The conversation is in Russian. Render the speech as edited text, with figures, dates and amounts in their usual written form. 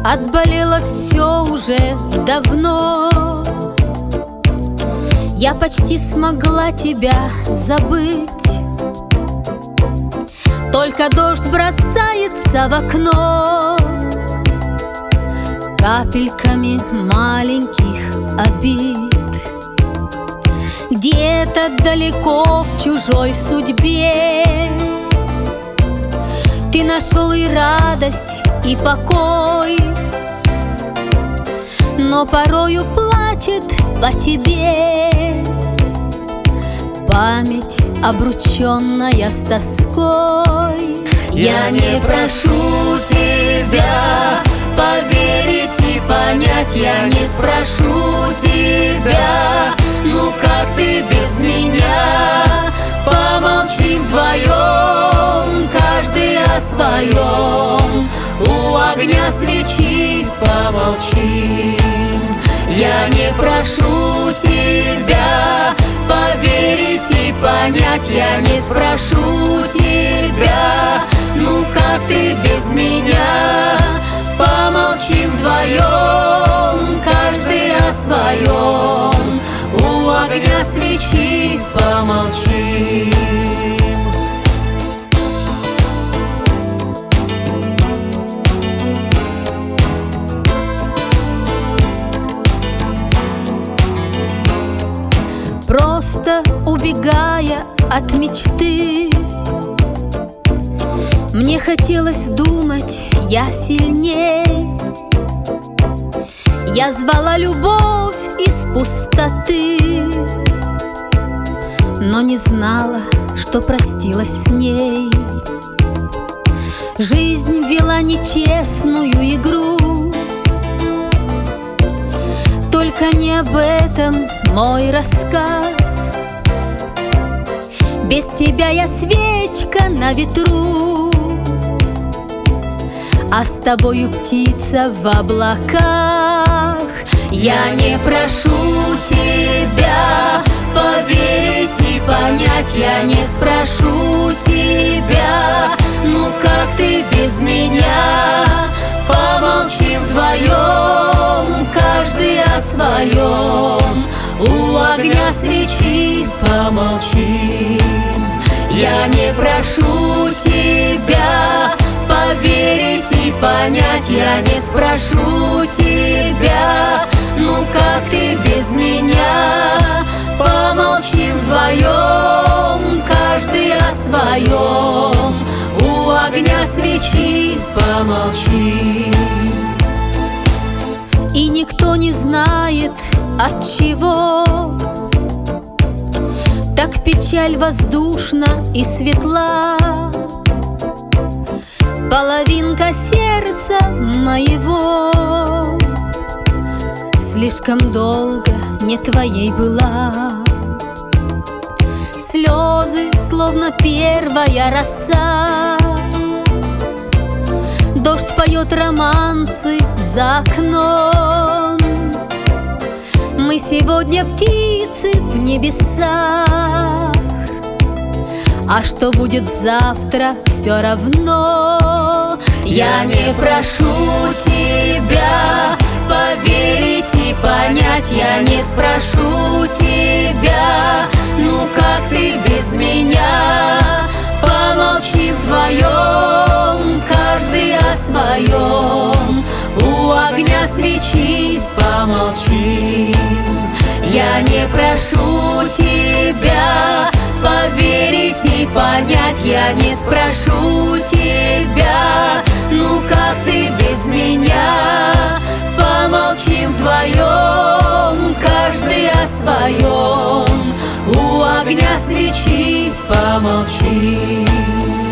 Отболело все уже давно. Я почти смогла тебя забыть. Только дождь бросается в окно капельками маленьких обид. Где-то далеко в чужой судьбе ты нашел и радость, и покой, но порою плачет по тебе память, обрученная с тоской. Я не прошу тебя поверить и понять, я не спрошу тебя, ну как ты без меня? Помолчим вдвоем, каждый о своем, у огня свечи помолчим. Я не прошу тебя поверить и понять, я не спрошу тебя, ну как ты без меня? Помолчим вдвоем, каждый о своем, у огня свечи помолчим. Просто убегая от мечты, мне хотелось думать я сильней. Я звала любовь из пустоты, но не знала, что простилась с ней. Жизнь вела нечестную игру, только не об этом мой рассказ. Без тебя я свечка на ветру, а с тобою птица в облаках. Я не прошу тебя поверить и понять, я не спрошу тебя, ну как ты без меня? Помолчим вдвоем, каждый о своем, у огня свечи помолчим. Я не прошу тебя поверить и понять, я не спрошу тебя, ну как ты без меня? Помолчим вдвоем, каждый о своем, у огня свечи помолчим. И никто не знает, от чего так печаль воздушна и светла. Половинка сердца моего слишком долго не твоей была. Слезы, словно первая роса, дождь поет романсы за окном. Мы сегодня птицы в небесах, а что будет завтра, все равно. Я не прошу тебя поверить и понять, я не спрошу тебя, ну как ты без меня? Помолчим вдвоем, каждый о своем, у огня свечи помолчим. Я не прошу тебя поверить и понять, я не спрошу тебя, ну как ты без меня? Помолчим вдвоем, каждый о своем, у огня свечи помолчим.